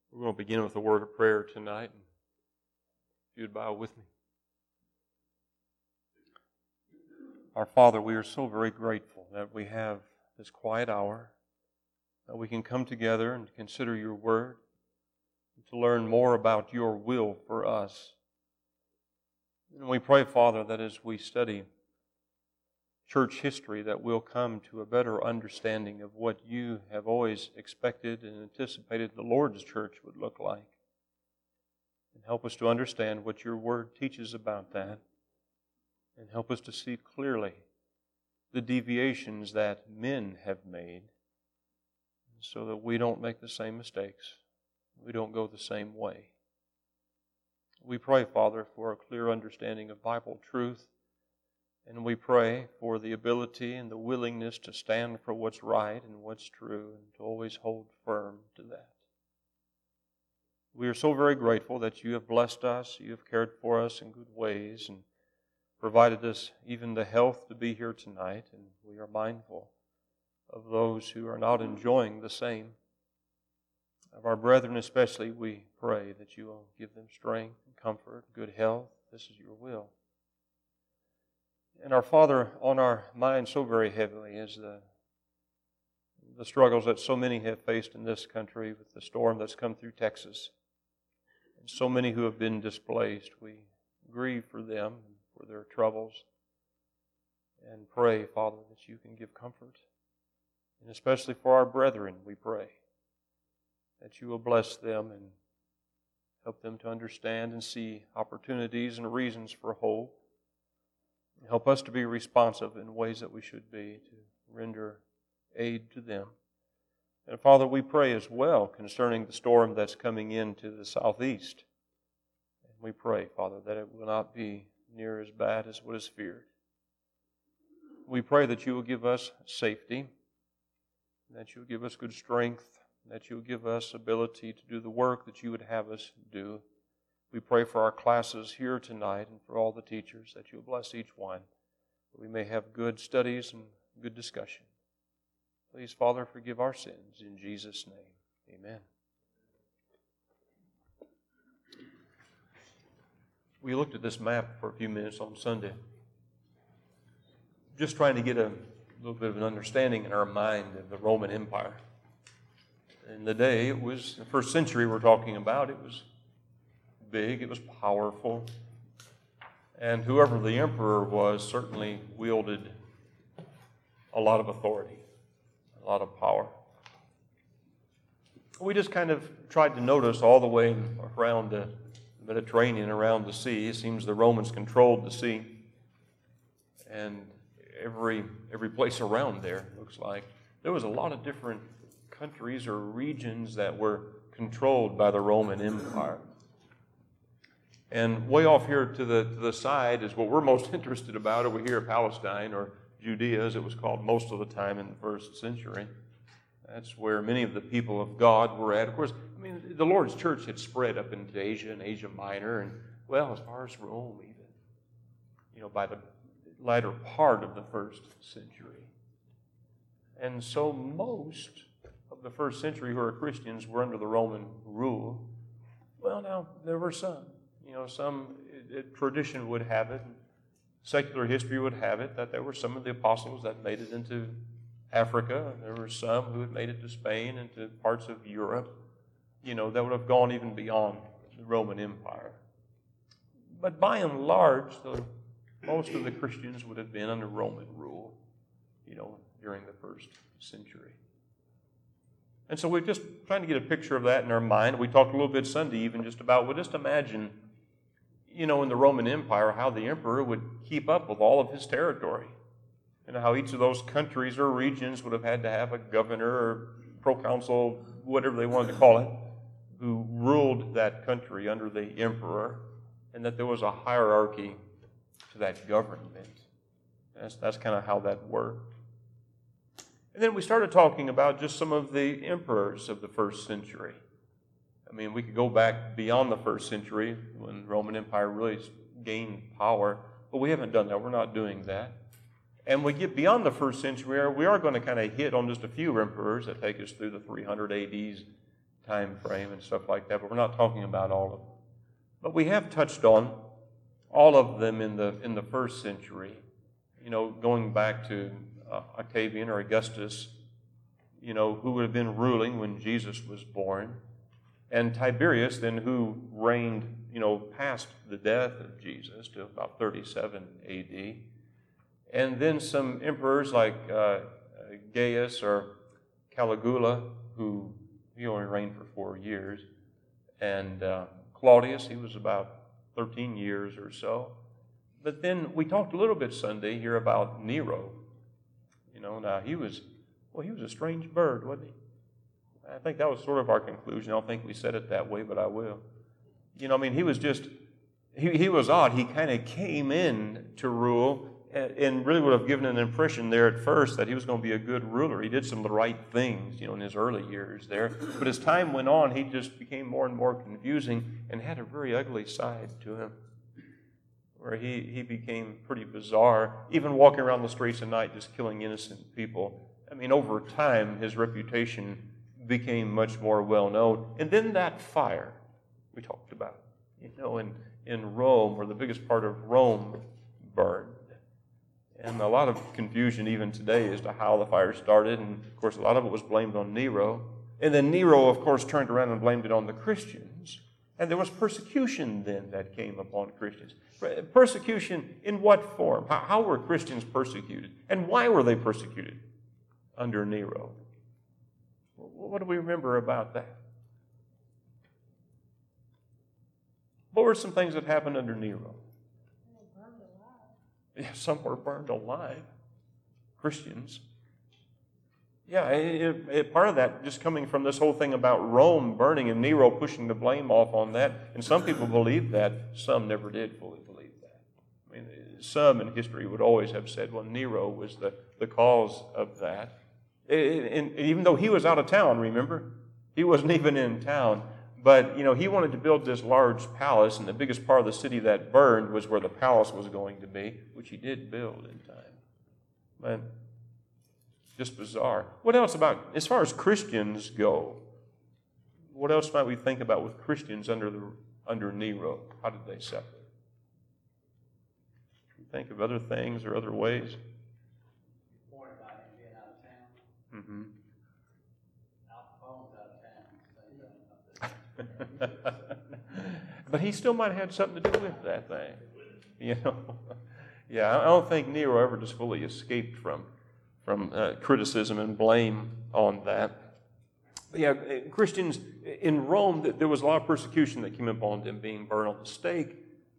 We're going to begin with a word of prayer tonight. If you'd bow with me. Our Father, we are so very grateful that we have this quiet hour, that we can come together and consider your word, and to learn more about your will for us. And we pray, Father, that as we study church history, that we'll come to a better understanding of what you have always expected and anticipated the Lord's church would look like. And help us to understand what your word teaches about that. And help us to see clearly the deviations that men have made so that we don't make the same mistakes. We don't go the same way. We pray, Father, for a clear understanding of Bible truth. And we pray for the ability and the willingness to stand for what's right and what's true and to always hold firm to that. We are so very grateful that you have blessed us, you have cared for us in good ways and provided us even the health to be here tonight. And we are mindful of those who are not enjoying the same. Of our brethren especially, we pray that you will give them strength and comfort, good health. This is your will. And our Father, on our minds so very heavily is the struggles that so many have faced in this country with the storm that's come through Texas. And so many who have been displaced. We grieve for them and for their troubles. And pray, Father, that you can give comfort. And especially for our brethren, we pray that you will bless them and help them to understand and see opportunities and reasons for hope. Help us to be responsive in ways that we should be to render aid to them. And Father, we pray as well concerning the storm that's coming into the southeast. And we pray, Father, that it will not be near as bad as what is feared. We pray that you will give us safety, that you will give us good strength, that you will give us ability to do the work that you would have us do. We pray for our classes here tonight and for all the teachers that you'll bless each one, that we may have good studies and good discussion. Please, Father, forgive our sins. In Jesus' name, amen. We looked at this map for a few minutes on Sunday, just trying to get a little bit of an understanding in our mind of the Roman Empire. In the day, it was the first century we're talking about, it was big, it was powerful, and whoever the emperor was certainly wielded a lot of authority, a lot of power. We just kind of tried to notice all the way around the Mediterranean, around the sea. It seems the Romans controlled the sea, and every place around there looks like there was a lot of different countries or regions that were controlled by the Roman Empire. And way off here to the side is what we're most interested about over here, Palestine, or Judea, as it was called most of the time in the first century. That's where many of the people of God were at. Of course, I mean, the Lord's church had spread up into Asia and Asia Minor, and, well, as far as Rome even, by the latter part of the first century. And so most of the first century who are Christians were under the Roman rule. Well, now, there were some. Some tradition would have it, secular history would have it, that there were some of the apostles that made it into Africa. There were some who had made it to Spain and to parts of Europe, that would have gone even beyond the Roman Empire. But by and large, most of the Christians would have been under Roman rule, during the first century. And so we're just trying to get a picture of that in our mind. We talked a little bit Sunday even just about, just imagine, in the Roman Empire, how the emperor would keep up with all of his territory. And how each of those countries or regions would have had to have a governor or proconsul, whatever they wanted to call it, who ruled that country under the emperor, and that there was a hierarchy to that government. That's kind of how that worked. And then we started talking about just some of the emperors of the first century. I mean, we could go back beyond the first century when the Roman Empire really gained power, but we haven't done that. We're not doing that. And we get beyond the first century, we are going to kind of hit on just a few emperors that take us through the 300 AD time frame and stuff like that, but we're not talking about all of them. But we have touched on all of them in the first century, going back to Octavian or Augustus, who would have been ruling when Jesus was born, and Tiberius, then, who reigned, past the death of Jesus to about 37 AD. And then some emperors like Gaius or Caligula, who he only reigned for 4 years, and Claudius, he was about 13 years or so. But then we talked a little bit Sunday here about Nero. Now he was a strange bird, wasn't he? I think that was sort of our conclusion. I don't think we said it that way, but I will. He was just, he was odd. He kind of came in to rule and really would have given an impression there at first that he was going to be a good ruler. He did some of the right things, in his early years there. But as time went on, he just became more and more confusing and had a very ugly side to him, where he became pretty bizarre, even walking around the streets at night just killing innocent people. Over time, his reputation became much more well-known. And then that fire we talked about, in Rome, where the biggest part of Rome burned. And a lot of confusion even today as to how the fire started. And, of course, a lot of it was blamed on Nero. And then Nero, of course, turned around and blamed it on the Christians. And there was persecution then that came upon Christians. Persecution in what form? How were Christians persecuted? And why were they persecuted under Nero? What do we remember about that? What were some things that happened under Nero? Yeah, some were burned alive. Christians. Yeah, part of that just coming from this whole thing about Rome burning and Nero pushing the blame off on that. And some people believe that. Some never did fully believe that. Some in history would always have said, well, Nero was the cause of that. And even though he was out of town, remember? He wasn't even in town. But, he wanted to build this large palace, and the biggest part of the city that burned was where the palace was going to be, which he did build in time. But just bizarre. What else as far as Christians go, what else might we think about with Christians under Nero? How did they suffer? Think of other things or other ways? Mm-hmm. But he still might have had something to do with that thing. Yeah, I don't think Nero ever just fully escaped from criticism and blame on that. But yeah, Christians in Rome, there was a lot of persecution that came upon them, being burned on the stake,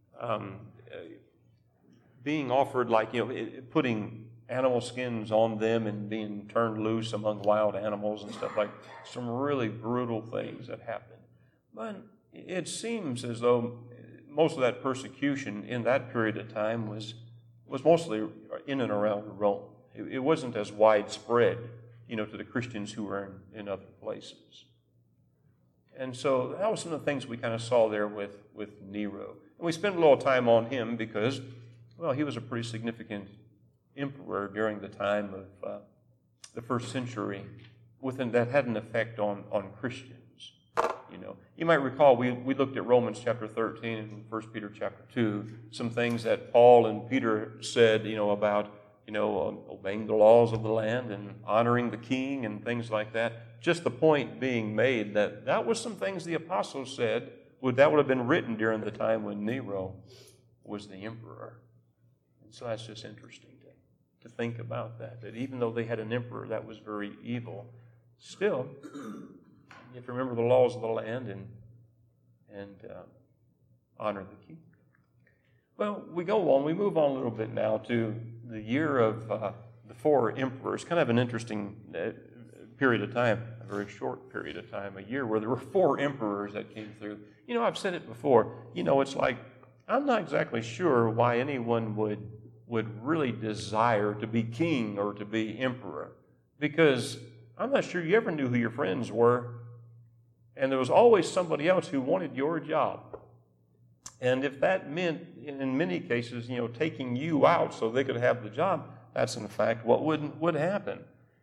being offered putting animal skins on them and being turned loose among wild animals and stuff, like some really brutal things that happened. But it seems as though most of that persecution in that period of time was mostly in and around Rome. It wasn't as widespread, to the Christians who were in other places. And so that was some of the things we kind of saw there with Nero. And we spent a little time on him because, well, he was a pretty significant emperor during the time of the first century, that had an effect on Christians. You might recall we looked at Romans chapter 13 and 1 Peter chapter 2, some things that Paul and Peter said, about obeying the laws of the land and honoring the king and things like that. Just the point being made that was some things the apostles said that would have been written during the time when Nero was the emperor. And so that's just interesting to think about that even though they had an emperor that was very evil, still, you have to remember the laws of the land and honor the king. Well, we move on a little bit now to the year of the four emperors, kind of an interesting period of time, a very short period of time, a year where there were four emperors that came through. I've said it before, it's like, I'm not exactly sure why anyone would really desire to be king or to be emperor, because I'm not sure you ever knew who your friends were, and there was always somebody else who wanted your job. And if that meant, in many cases, taking you out so they could have the job, that's in fact what would happen.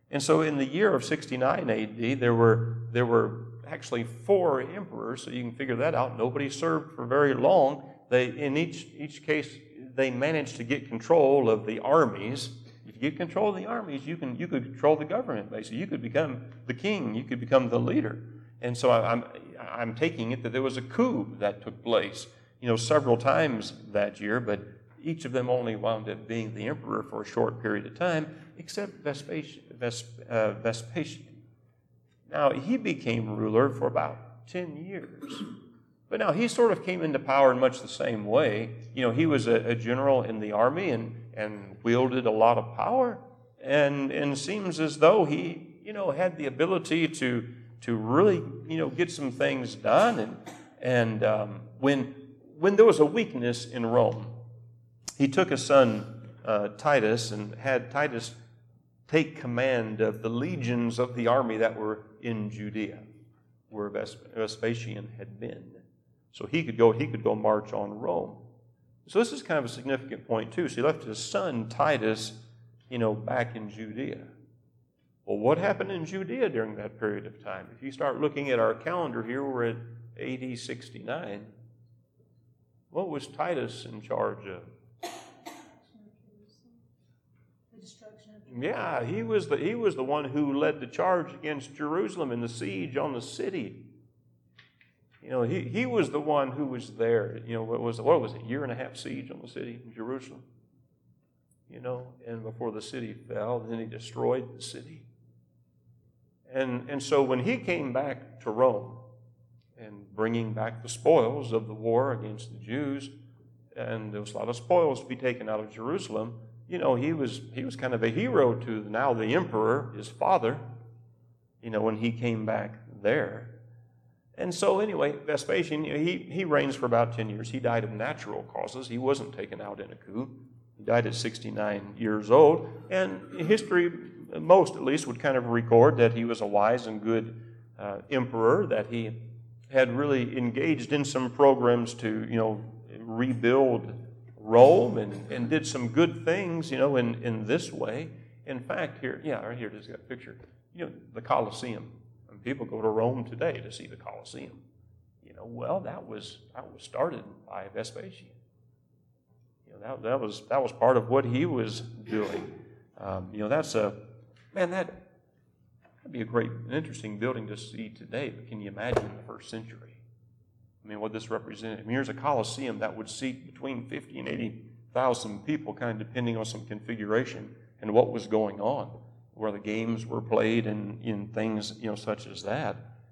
And so in the year of 69 A.D., there were actually 4 emperors, so you can figure that out. Nobody served for very long. In each case, they managed to get control of the armies. If you get control of the armies, you could control the government, basically. You could become the king. You could become the leader. And so I'm taking it that there was a coup that took place, several times that year, but each of them only wound up being the emperor for a short period of time, except Vespasian. Now, he became ruler for about 10 years. But now, he sort of came into power in much the same way. He was a general in the army and wielded a lot of power. And seems as though he, had the ability to really, get some things done. And when there was a weakness in Rome, he took his son Titus and had Titus take command of the legions of the army that were in Judea, where Vespasian had been. So he could go march on Rome. So this is kind of a significant point too. So he left his son Titus, back in Judea. Well, what happened in Judea during that period of time? If you start looking at our calendar here, we're at AD 69. What was Titus in charge of? Yeah, he was the one who led the charge against Jerusalem in the siege on the city. He was the one who was there. What was it? A year and a half siege on the city in Jerusalem. And before the city fell, then he destroyed the city. And so when he came back to Rome and bringing back the spoils of the war against the Jews, and there was a lot of spoils to be taken out of Jerusalem, he was kind of a hero to now the emperor, his father, when he came back there. And so anyway, Vespasian, he reigns for about 10 years. He died of natural causes. He wasn't taken out in a coup. He died at 69 years old. And history, most at least, would kind of record that he was a wise and good emperor, that he had really engaged in some programs to, rebuild Rome and did some good things, in this way. In fact, right here, just got a picture. The Colosseum. And people go to Rome today to see the Colosseum. Well, that was started by Vespasian. That was part of what he was doing. That'd be an interesting building to see today. But can you imagine the first century? What this represented. Here's a Colosseum that would seat between 50 and 80,000 people, kind of depending on some configuration and what was going on, where the games were played and in things, such as that.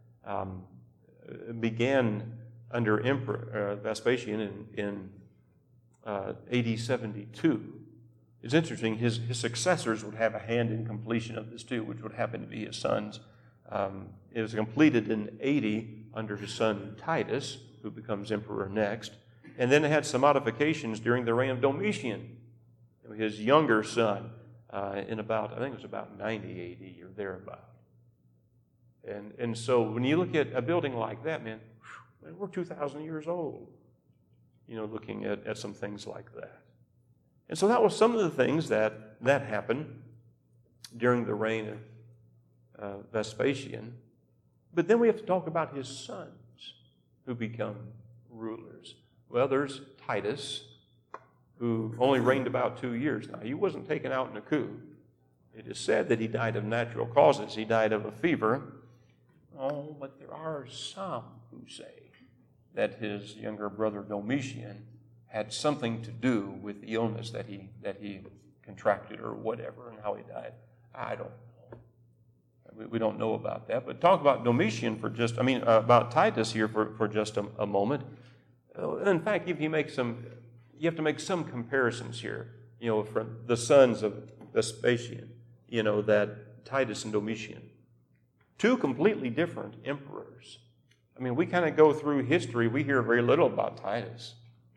Began under Emperor Vespasian in AD 72. It's interesting, his successors would have a hand in completion of this too, which would happen to be his sons. It was completed in 80 under his son Titus, who becomes emperor next. And then it had some modifications during the reign of Domitian, his younger son, in about 90 AD or thereabout. And so when you look at a building like that, man, we're 2,000 years old, looking at some things like that. And so that was some of the things that happened during the reign of Vespasian. But then we have to talk about his sons who become rulers. Well, there's Titus, who only reigned about 2 years. Now, he wasn't taken out in a coup. It is said that he died of natural causes. He died of a fever. Oh, but there are some who say that his younger brother Domitian had something to do with the illness that he contracted or whatever and how he died. I don't know. We don't know about that. But talk about Domitian about Titus here for just a moment. In fact, you have to make some comparisons here, from the sons of Vespasian, that Titus and Domitian. Two completely different emperors. We kind of go through history. We hear very little about Titus.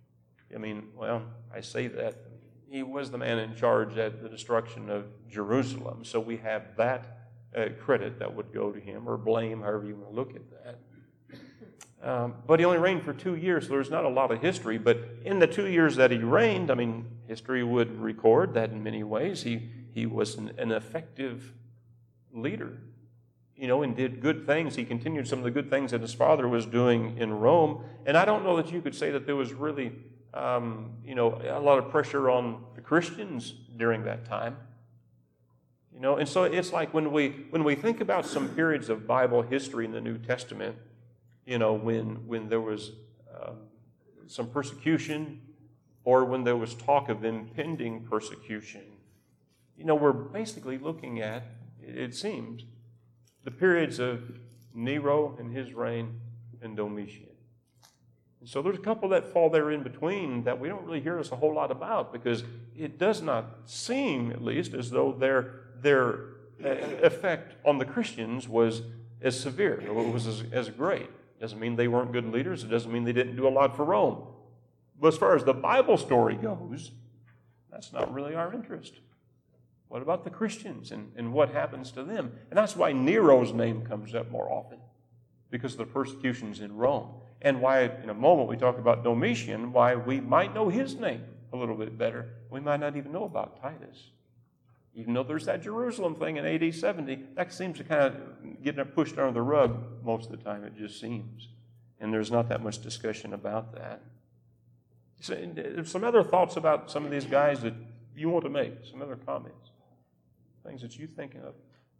I say that. He was the man in charge at the destruction of Jerusalem. So we have that credit that would go to him, or blame, however you want to look at that. But he only reigned for 2 years, so there's not a lot of history. But in the 2 years that he reigned, history would record that in many ways he was an effective leader, and did good things. He continued some of the good things that his father was doing in Rome. And I don't know that you could say that there was really, a lot of pressure on the Christians during that time. And so it's like when we think about some periods of Bible history in the New Testament, when there was some persecution, or when there was talk of impending persecution, we're basically looking at, it seems, the periods of Nero and his reign and Domitian. And so there's a couple that fall there in between that we don't really hear us a whole lot about, because it does not seem, at least, as though their effect on the Christians was as severe, or was as great. It doesn't mean they weren't good leaders. It doesn't mean they didn't do a lot for Rome. But as far as the Bible story goes, that's not really our interest. What about the Christians and what happens to them? And that's why Nero's name comes up more often, because of the persecutions in Rome. And why, in a moment, we talk about Domitian, why we might know his name a little bit better. We might not even know about Titus. Even though there's that Jerusalem thing in AD 70, that seems to kind of get pushed under the rug most of the time, it just seems. And there's not that much discussion about that. So, there's some other thoughts about some of these guys that you want to make, some other comments, things that you think of.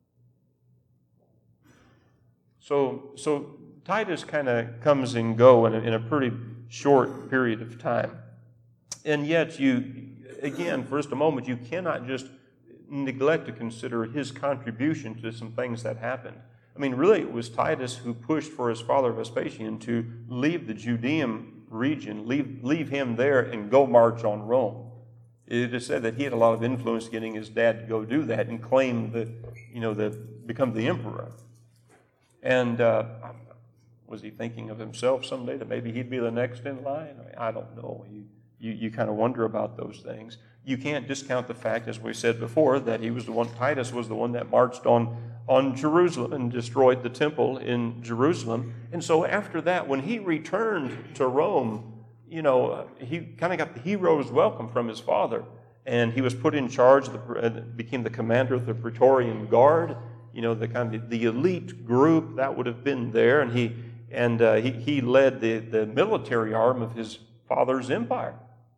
So Titus kind of comes and go in a pretty short period of time. And yet again, for just a moment, you cannot just neglect to consider his contribution to some things that happened. I mean, really, it was Titus who pushed for his father Vespasian to leave the Judean region, leave him there and go march on Rome. It is said that he had a lot of influence getting his dad to go do that and claim become the emperor. And was he thinking of himself someday that maybe he'd be the next in line? I don't know. You kind of wonder about those things. You can't discount the fact, as we said before, that Titus was the one that marched on Jerusalem and destroyed the temple in Jerusalem. And so after that, when he returned to Rome, he kind of got the hero's welcome from his father. And he was put in charge, became the commander of the Praetorian Guard, the elite group that would have been there. And he led the military arm of his father's empire,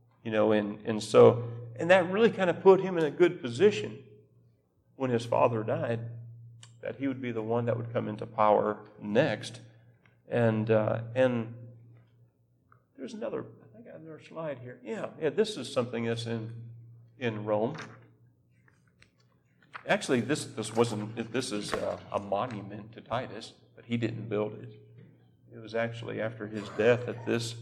and that really kind of put him in a good position when his father died, that he would be the one that would come into power next. And there's another slide here. Yeah, this is something that's in Rome. Actually, this is a monument to Titus, but he didn't build it. It was actually after his death that this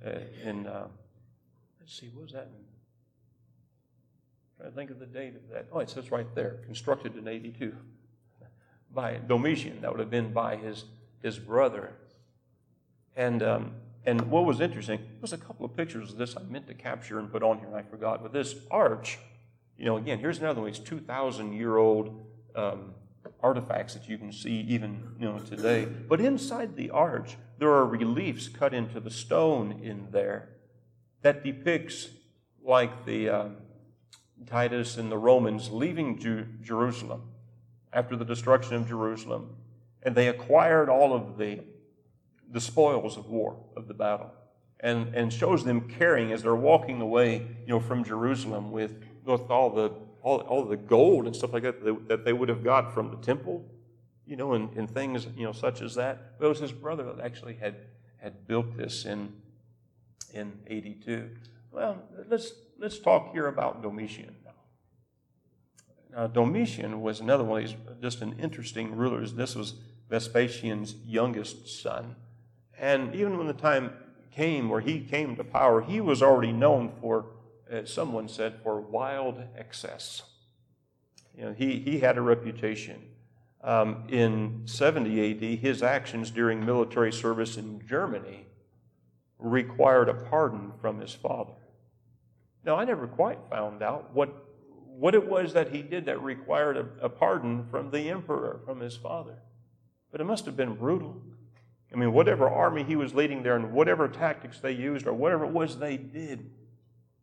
let's see, what was that? I'm trying to think of the date of that. Oh, it says right there, constructed in 82 by Domitian. That would have been by his brother. And what was interesting, there was a couple of pictures of this I meant to capture and put on here, and I forgot. But this arch, again, here's another one. It's 2,000-year-old artifacts that you can see even today. But inside the arch, there are reliefs cut into the stone in there that depicts like the Titus and the Romans leaving Jerusalem after the destruction of Jerusalem, and they acquired all of the spoils of war, of the battle, and shows them carrying as they're walking away, from Jerusalem with all the gold and stuff like that they would have got from the temple, and things such as that. But it was his brother that actually had built this in 82. Well, let's talk here about Domitian now. Now, Domitian was another one of these, just an interesting ruler. This was Vespasian's youngest son. And even when the time came where he came to power, he was already known for, as someone said, for wild excess. He had a reputation. In 70 AD, his actions during military service in Germany required a pardon from his father. Now, I never quite found out what it was that he did that required a pardon from the emperor, from his father. But it must have been brutal. I mean, whatever army he was leading there and whatever tactics they used or whatever it was they did,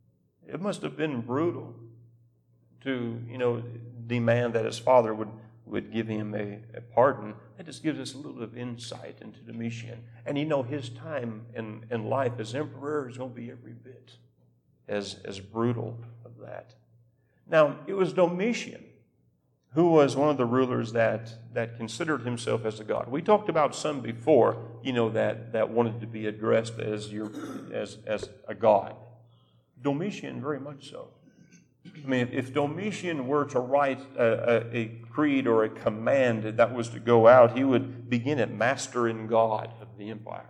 it must have been brutal to, demand that his father would would give him a pardon. That just gives us a little bit of insight into Domitian. And his time in life as emperor is going to be every bit as brutal of that. Now, it was Domitian who was one of the rulers that considered himself as a god. We talked about some before, that wanted to be addressed as a god. Domitian, very much so. I mean, if Domitian were to write a creed or a command that was to go out, he would begin at master and god of the empire.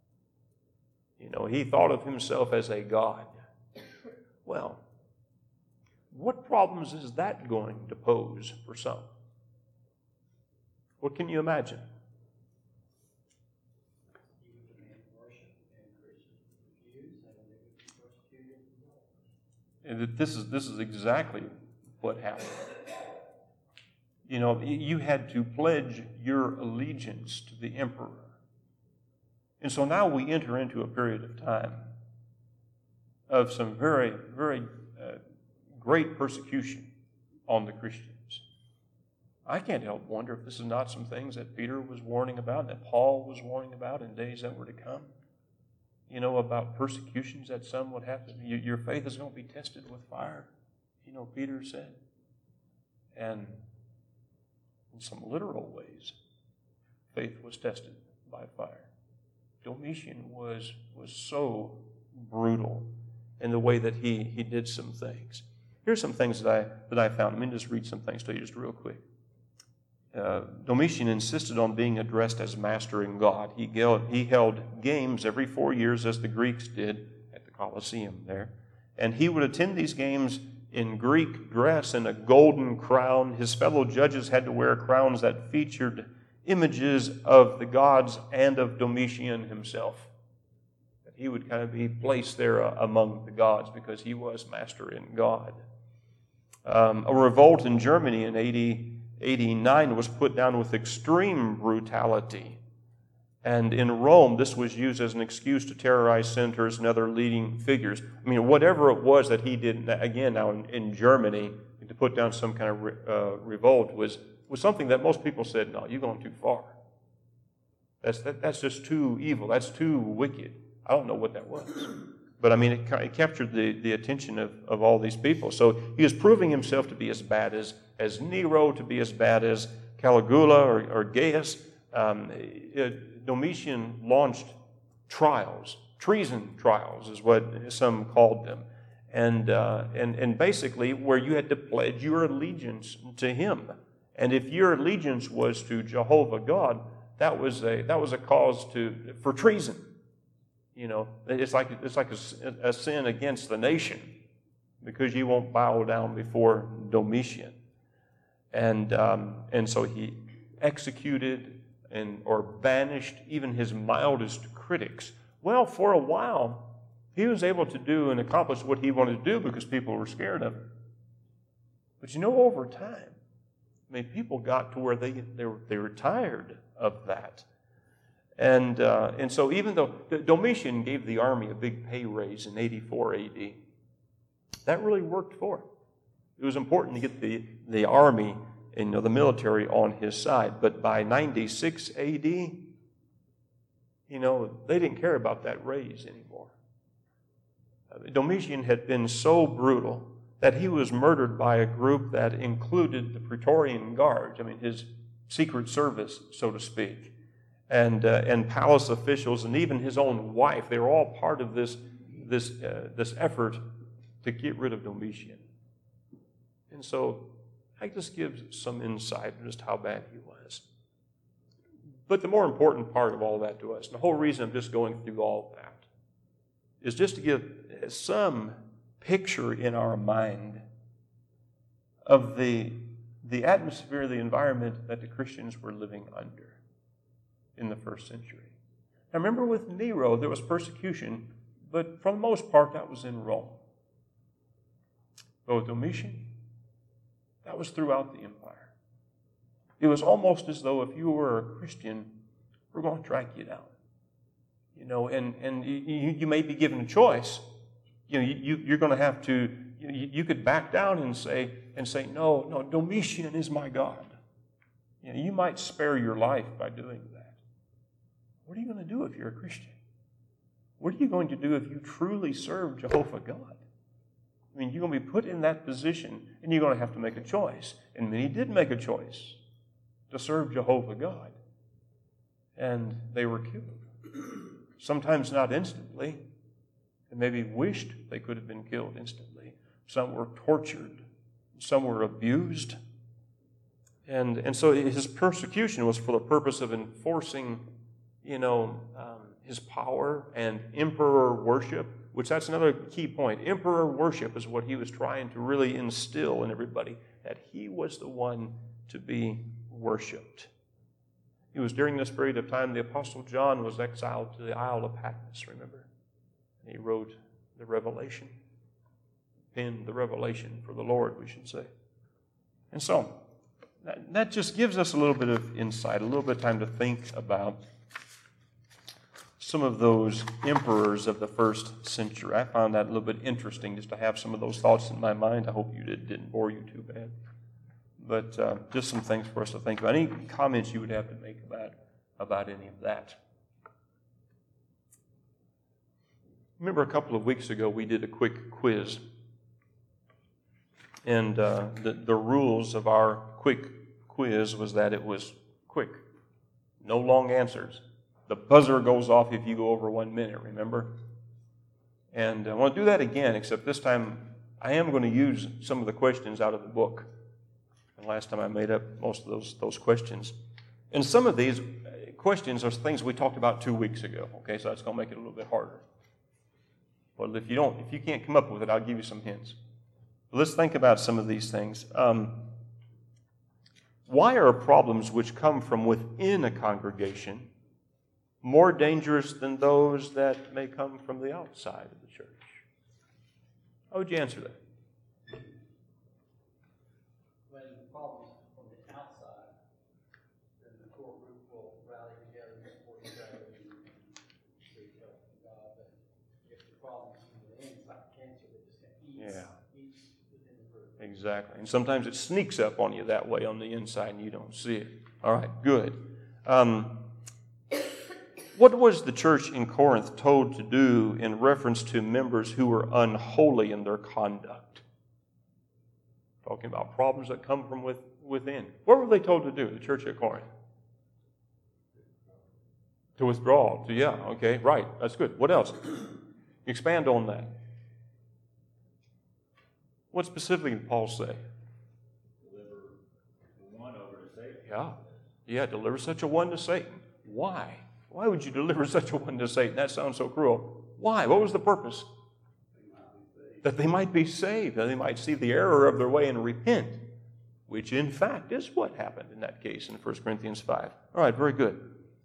He thought of himself as a god. Well, what problems is that going to pose for some? What can you imagine? And this is exactly what happened. You had to pledge your allegiance to the emperor. And so now we enter into a period of time of some very, very great persecution on the Christians. I can't help wonder if this is not some things that Peter was warning about, that Paul was warning about in days that were to come. About persecutions that some would have to. Your faith is going to be tested with fire, Peter said. And in some literal ways, faith was tested by fire. Domitian was so brutal in the way that he did some things. Here's some things that I found. Let me just read some things to you just real quick. Domitian insisted on being addressed as master and god. He held games every 4 years, as the Greeks did at the Colosseum there. And he would attend these games in Greek dress and a golden crown. His fellow judges had to wear crowns that featured images of the gods and of Domitian himself. He would kind of be placed there among the gods because he was master and god. A revolt in Germany in AD 89 was put down with extreme brutality. And in Rome, this was used as an excuse to terrorize senators and other leading figures. I mean, whatever it was that he did, again, now in Germany, to put down some kind of revolt was something that most people said, no, you're going too far. That's just too evil. That's too wicked. I don't know what that was. But, I mean, it captured the attention of all these people. So he was proving himself to be as bad as Nero, to be as bad as Caligula or Gaius. Domitian launched trials. Treason trials is what some called them. And basically where you had to pledge your allegiance to him. And if your allegiance was to Jehovah God, that was a cause for treason. It's like a sin against the nation because you won't bow down before Domitian. And so he executed or banished even his mildest critics. Well, for a while, he was able to do and accomplish what he wanted to do because people were scared of him. But over time, people got to where they were tired of that. And so even though Domitian gave the army a big pay raise in 84 AD, that really worked for him. It was important to get the army and the military on his side. But by 96 AD, they didn't care about that raise anymore. Domitian had been so brutal that he was murdered by a group that included the Praetorian Guard, his secret service, so to speak. And palace officials and even his own wife, they were all part of this effort to get rid of Domitian. And so that just gives some insight into just how bad he was. But the more important part of all that to us, and the whole reason I'm just going through all that, is just to give some picture in our mind of the atmosphere, the environment that the Christians were living under in the first century. Now remember, with Nero, there was persecution, but for the most part, that was in Rome. But with Domitian, that was throughout the empire. It was almost as though if you were a Christian, we're going to track you down. And you may be given a choice. You're going to have to, you could back down and say, no, Domitian is my God. You might spare your life by doing that. What are you going to do if you're a Christian? What are you going to do if you truly serve Jehovah God? I mean, you're going to be put in that position, and you're going to have to make a choice. And many did make a choice to serve Jehovah God. And they were killed. Sometimes not instantly. They maybe wished they could have been killed instantly. Some were tortured. Some were abused. And so his persecution was for the purpose of enforcing, his power and emperor worship, which that's another key point. Emperor worship is what he was trying to really instill in everybody, that he was the one to be worshipped. It was during this period of time the Apostle John was exiled to the Isle of Patmos, remember? And he wrote the Revelation, penned the Revelation for the Lord, we should say. And so, that just gives us a little bit of insight, a little bit of time to think about some of those emperors of the first century. I found that a little bit interesting just to have some of those thoughts in my mind. I hope you didn't bore you too bad. But just some things for us to think about. Any comments you would have to make about any of that? Remember a couple of weeks ago we did a quick quiz. And the rules of our quick quiz was that it was quick. No long answers. The buzzer goes off if you go over 1 minute, remember? And I want to do that again, except this time I am going to use some of the questions out of the book. And last time I made up most of those questions. And some of these questions are things we talked about 2 weeks ago. Okay, so that's going to make it a little bit harder. Well, if you can't come up with it, I'll give you some hints. Let's think about some of these things. Why are problems which come from within a congregation more dangerous than those that may come from the outside of the church? How would you answer that? When the problems from the outside, then the core group will rally together and support each other and seek help from God. But if the problems from the inside, cancer, that just eats within the group. Exactly. And sometimes it sneaks up on you that way on the inside and you don't see it. All right, good. What was the church in Corinth told to do in reference to members who were unholy in their conduct? Talking about problems that come from within. What were they told to do, the church at Corinth? To withdraw. Okay, right. That's good. What else? Expand on that. What specifically did Paul say? Deliver the one over to Satan. Yeah, deliver such a one to Satan. Why? Why would you deliver such a one to Satan? That sounds so cruel. Why? What was the purpose? That they might be saved, that they might see the error of their way and repent, which in fact is what happened in that case in 1 Corinthians 5. All right, very good.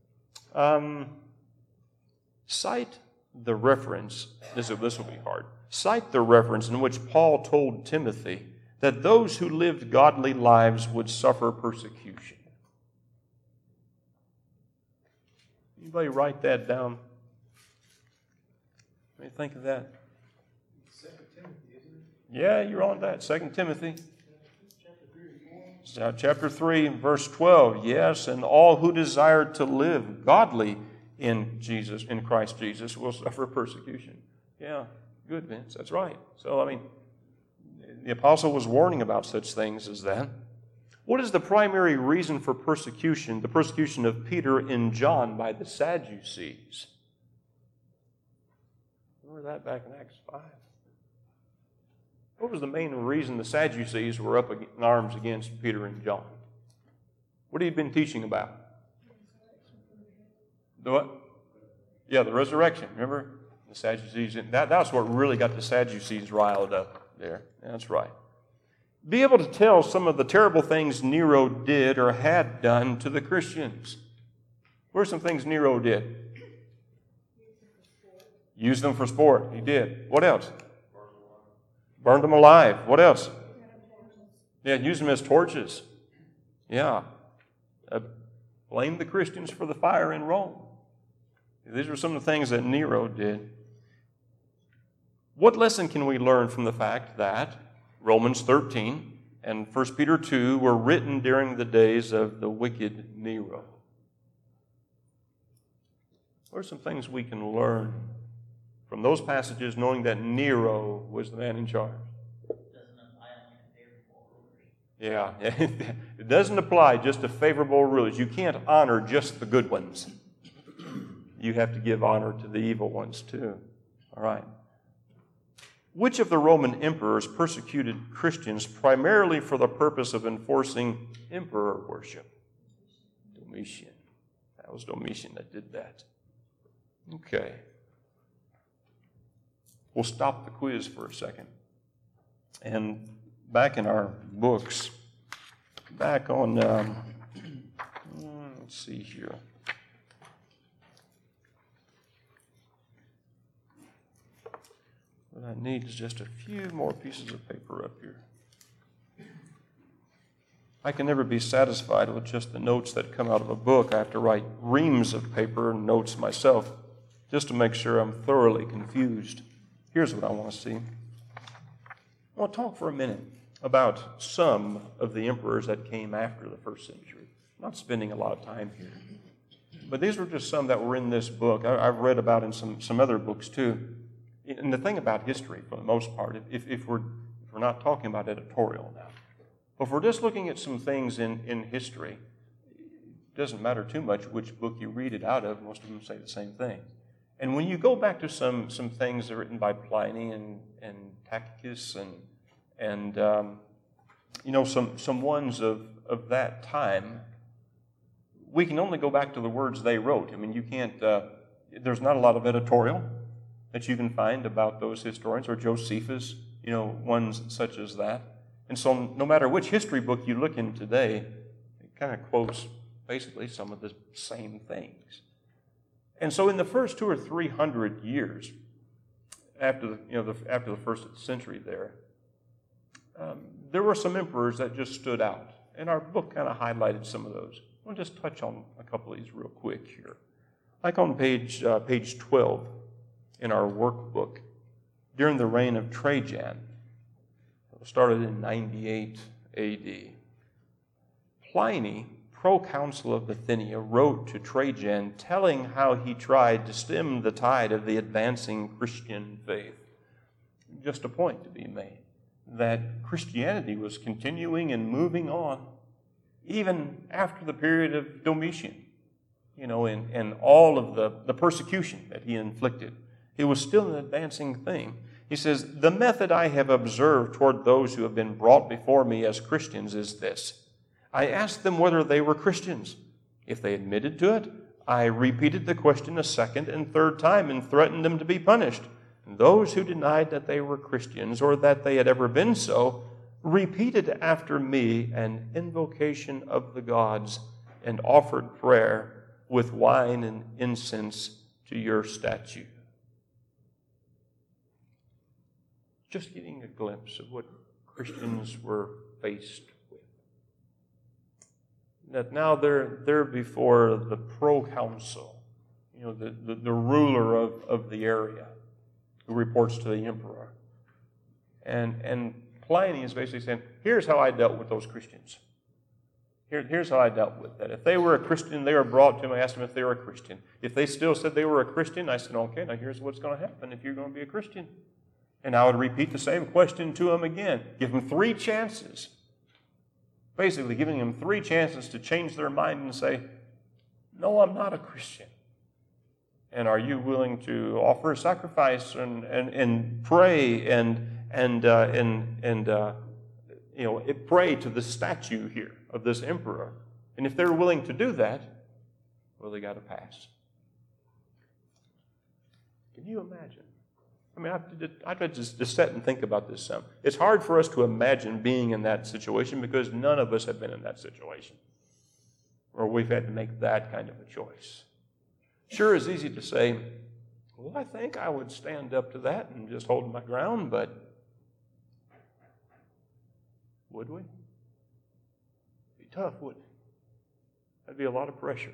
Cite the reference, this will be hard. Cite the reference in which Paul told Timothy that those who lived godly lives would suffer persecution. Anybody write that down? What do you think of that? 2 Timothy, isn't it? Yeah, you're on that. 2 Timothy. Chapter 3, verse 12. Yes, and all who desire to live godly in Christ Jesus will suffer persecution. Yeah, good, Vince. That's right. So, the apostle was warning about such things as that. What is the primary reason for persecution, the persecution of Peter and John by the Sadducees? Remember that back in Acts 5? What was the main reason the Sadducees were up in arms against Peter and John? What had he been teaching about? The what? Yeah, the resurrection. Remember? The Sadducees. That's what really got the Sadducees riled up there. That's right. Be able to tell some of the terrible things Nero did or had done to the Christians. What are some things Nero did? Used them for sport. He did. What else? Burned them alive. What else? Yeah, used them as torches. Yeah. Blamed the Christians for the fire in Rome. These were some of the things that Nero did. What lesson can we learn from the fact that Romans 13 and 1 Peter 2 were written during the days of the wicked Nero. What are some things we can learn from those passages, knowing that Nero was the man in charge? Yeah, it doesn't apply just to favorable rulers. You can't honor just the good ones. You have to give honor to the evil ones too. All right. Which of the Roman emperors persecuted Christians primarily for the purpose of enforcing emperor worship? Domitian. That was Domitian that did that. Okay. We'll stop the quiz for a second. And back in our books, back on, let's see here. What I need is just a few more pieces of paper up here. I can never be satisfied with just the notes that come out of a book. I have to write reams of paper and notes myself just to make sure I'm thoroughly confused. Here's what I want to see. I want to talk for a minute about some of the emperors that came after the first century. I'm not spending a lot of time here. But these were just some that were in this book. I've read about in some other books too. And the thing about history, for the most part, if we're not talking about editorial now, but if we're just looking at some things in history, it doesn't matter too much which book you read it out of. Most of them say the same thing. And when you go back to some things written by Pliny and Tacitus and some ones of that time, we can only go back to the words they wrote. I mean, you can't. There's not a lot of editorial that you can find about those historians, or Josephus, ones such as that. And so no matter which history book you look in today, it kind of quotes basically some of the same things. And so in the first 200 or 300 years after the first century there were some emperors that just stood out. And our book kind of highlighted some of those. I'll just touch on a couple of these real quick here. Like on page 12 in our workbook, during the reign of Trajan, it started in 98 A.D., Pliny, proconsul of Bithynia, wrote to Trajan telling how he tried to stem the tide of the advancing Christian faith. Just a point to be made, that Christianity was continuing and moving on even after the period of Domitian, and all of the persecution that he inflicted. It was still an advancing thing. He says, "The method I have observed toward those who have been brought before me as Christians is this. I asked them whether they were Christians. If they admitted to it, I repeated the question a second and third time and threatened them to be punished. And those who denied that they were Christians or that they had ever been so repeated after me an invocation of the gods and offered prayer with wine and incense to your statue." Just getting a glimpse of what Christians were faced with. That now they're before the proconsul, the ruler of the area, who reports to the emperor. And Pliny is basically saying, here's how I dealt with those Christians. Here's how I dealt with that. If they were a Christian, they were brought to him. I asked them if they were a Christian. If they still said they were a Christian, I said, okay, now here's what's going to happen if you're going to be a Christian. And I would repeat the same question to them again. Give them 3 chances. Basically giving them 3 chances to change their mind and say, no, I'm not a Christian. And are you willing to offer a sacrifice and pray and pray to the statue here of this emperor? And if they're willing to do that, well, they got to pass. Can you imagine? I mean, I've just sit and think about this some. It's hard for us to imagine being in that situation because none of us have been in that situation where we've had to make that kind of a choice. Sure, it's easy to say, well, I think I would stand up to that and just hold my ground, but would we? It'd be tough, wouldn't it? That'd be a lot of pressure.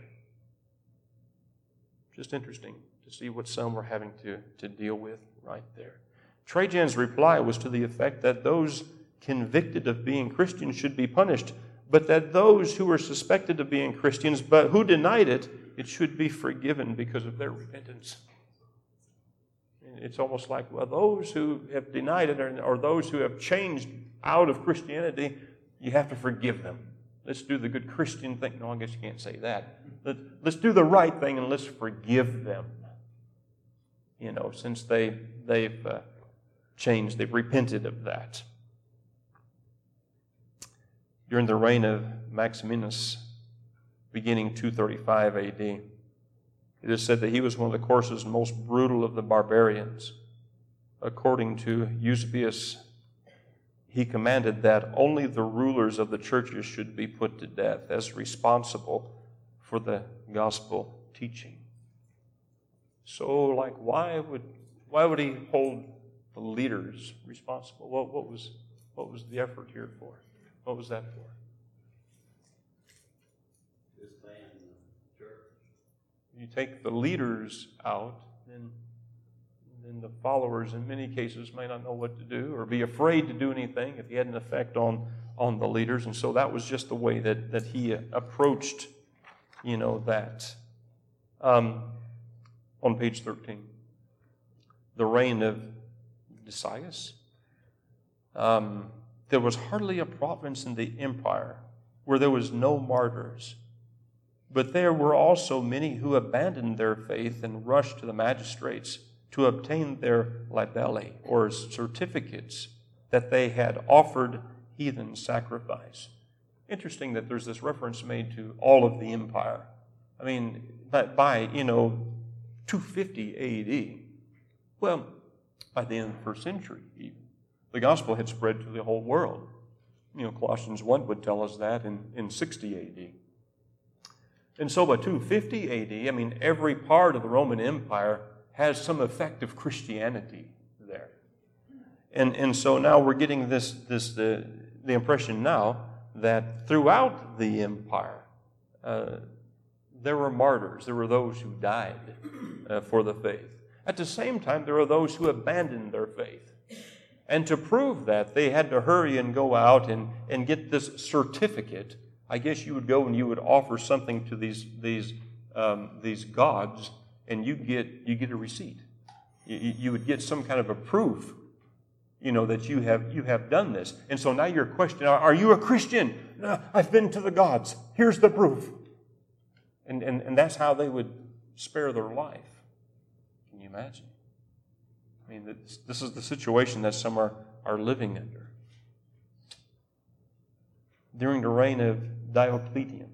Just interesting to see what some were having to deal with right there. Trajan's reply was to the effect that those convicted of being Christians should be punished, but that those who were suspected of being Christians but who denied it, it should be forgiven because of their repentance. It's almost like, well, those who have denied it or those who have changed out of Christianity, you have to forgive them. Let's do the good Christian thing. No, I guess you can't say that. Let's do the right thing and let's forgive them. Since they've changed, they've repented of that. During the reign of Maximinus, beginning 235 AD, it is said that he was one of the coarsest and most brutal of the barbarians. According to Eusebius, he commanded that only the rulers of the churches should be put to death as responsible for the gospel teaching. So, why would he hold the leaders responsible? What was the effort here for? What was that for? Disband the church. You take the leaders out, then the followers in many cases may not know what to do or be afraid to do anything if he had an effect on the leaders. And so that was just the way that he approached, that. On page 13, the reign of Decius. There was hardly a province in the empire where there was no martyrs. But there were also many who abandoned their faith and rushed to the magistrates to obtain their libelli, or certificates that they had offered heathen sacrifice. Interesting that there's this reference made to all of the empire. I mean, by 250 AD, well, by the end of the first century even, the gospel had spread to the whole world. Colossians 1 would tell us that in 60 AD. And so by 250 AD, every part of the Roman Empire has some effect of Christianity there. And so now we're getting the impression now that throughout the empire, there were martyrs. There were those who died for the faith. At the same time, there were those who abandoned their faith. And to prove that, they had to hurry and go out and get this certificate. I guess you would go and you would offer something to these gods, and you get a receipt. You would get some kind of a proof, that you have done this. And so now you're questioning, are you a Christian? No, I've been to the gods. Here's the proof. And that's how they would spare their life. Can you imagine? This is the situation that some are living under. During the reign of Diocletian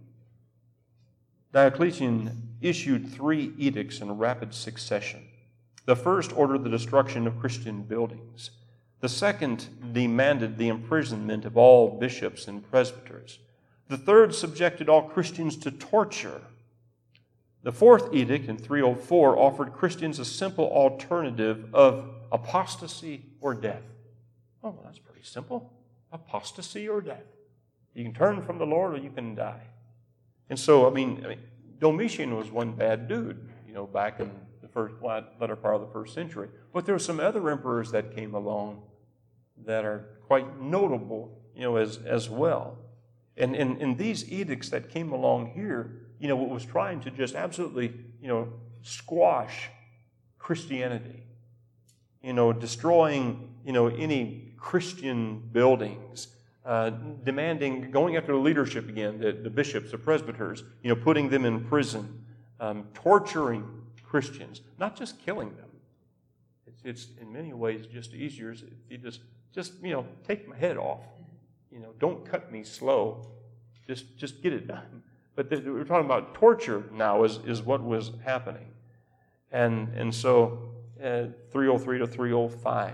issued 3 edicts in rapid succession. The first ordered the destruction of Christian buildings. The second demanded the imprisonment of all bishops and presbyters. The third subjected all Christians to torture. The fourth edict in 304 offered Christians a simple alternative of apostasy or death. Oh, well, that's pretty simple. Apostasy or death. You can turn from the Lord or you can die. And so, Domitian was one bad dude, back in the latter part of the first century. But there were some other emperors that came along that are quite notable, as well. And these edicts that came along here, it was trying to just absolutely, squash Christianity. Destroying, any Christian buildings, demanding, going after the leadership again, the bishops, the presbyters, putting them in prison, torturing Christians, not just killing them. It's in many ways just easier if you just take my head off. Don't cut me slow. Just get it done. But we're talking about torture now is what was happening. And so 303 to 305.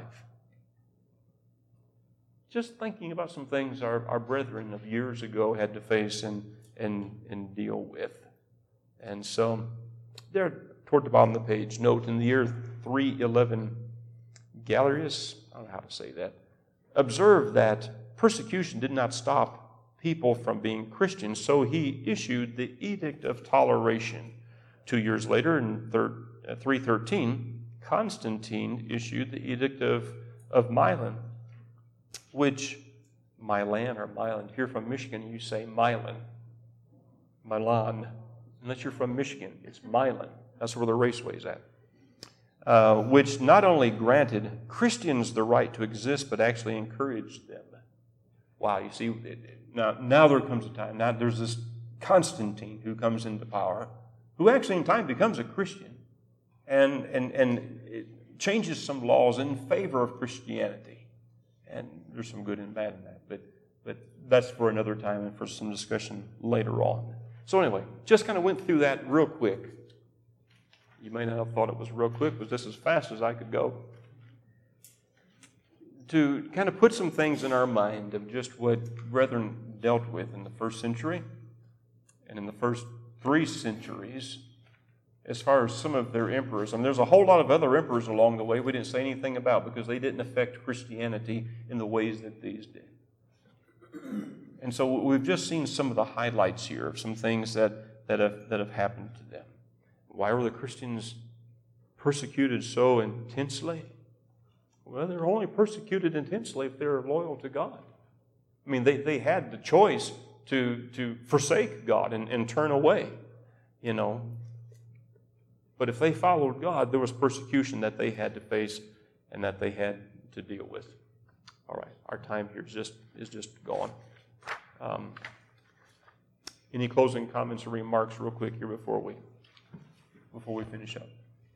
Just thinking about some things our brethren of years ago had to face and deal with. And so there, toward the bottom of the page, note in the year 311, Galerius, I don't know how to say that, observed that persecution did not stop people from being Christians, so he issued the Edict of Toleration. 2 years later, in 313, Constantine issued the Edict of Milan, which Milan or Milan. If you're from Michigan, you say Milan. Milan. Unless you're from Michigan, it's Milan. That's where the raceway's at. Which not only granted Christians the right to exist, but actually encouraged them. Wow, you see, now there comes a time. Now there's this Constantine who comes into power, who actually in time becomes a Christian, and it changes some laws in favor of Christianity. And there's some good and bad in that, but that's for another time and for some discussion later on. So anyway, just kind of went through that real quick. You may not have thought it was real quick, but this is as fast as I could go. To kind of put some things in our mind of just what brethren dealt with in the first century and in the first 3 centuries as far as some of their emperors. I mean, there's a whole lot of other emperors along the way we didn't say anything about because they didn't affect Christianity in the ways that these did. And so we've just seen some of the highlights here of some things that have happened to them. Why were the Christians persecuted so intensely? Well, they're only persecuted intensely if they're loyal to God. I mean, they had the choice to forsake God and turn away, you know. But if they followed God, there was persecution that they had to face and that they had to deal with. All right, our time here is just gone. Any closing comments or remarks real quick here before we finish up?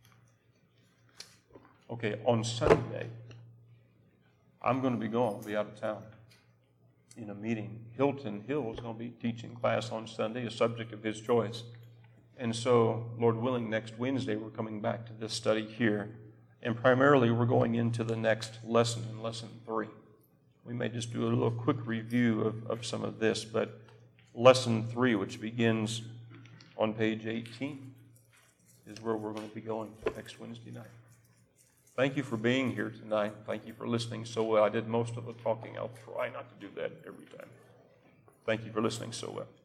Okay, on Sunday, I'm going to be gone. I'll be out of town in a meeting. Hilton Hill is going to be teaching class on Sunday, a subject of his choice. And so, Lord willing, next Wednesday we're coming back to this study here. And primarily we're going into the next lesson, in Lesson 3. We may just do a little quick review of some of this, but Lesson 3, which begins on page 18, is where we're going to be going next Wednesday night. Thank you for being here tonight. Thank you for listening so well. I did most of the talking. I'll try not to do that every time. Thank you for listening so well.